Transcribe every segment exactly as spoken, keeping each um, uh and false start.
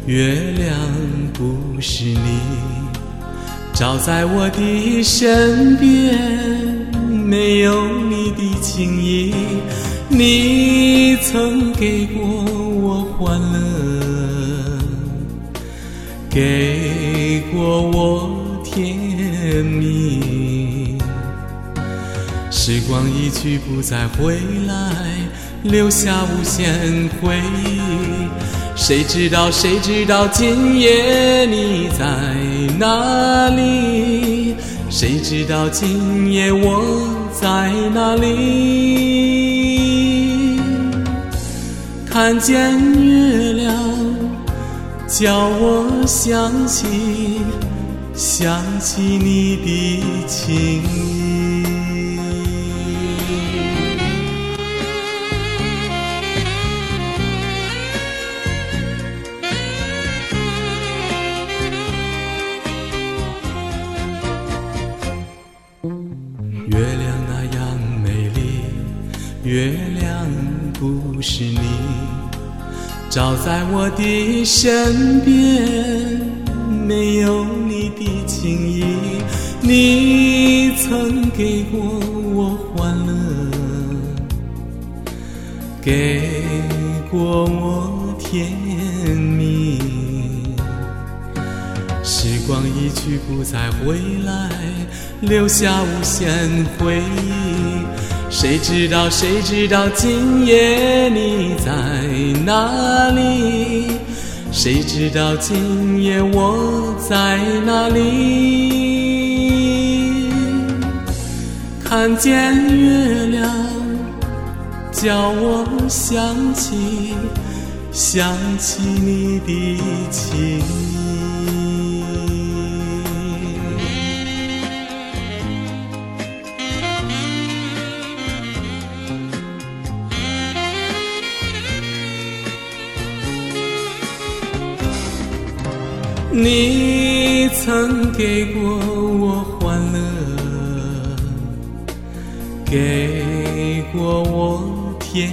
月亮不是你，照在我的身边，没有你的情意。你曾给过我欢乐，给过我甜蜜，时光一去不再回来，留下无限回忆。谁知道谁知道今夜你在哪里？谁知道今夜我在哪里？看见月亮叫我想起想起你的情意。月亮那样美丽，月亮不是你，照在我的身边，没有你的情意。你曾给过我欢乐，给过我甜蜜，时光一去不再回来，留下无限回忆。谁知道谁知道今夜你在哪里？谁知道今夜我在哪里？看见月亮叫我想起想起你的情意。你曾给过我欢乐，给过我甜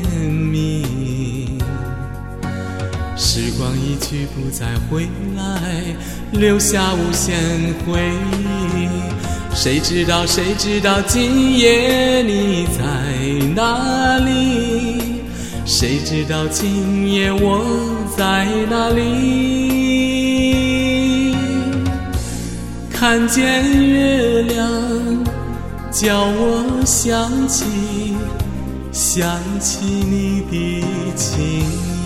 蜜，时光一去不再回来，留下无限回忆。谁知道谁知道今夜你在哪里？谁知道今夜我在哪里？看见月亮叫我想起想起你的情。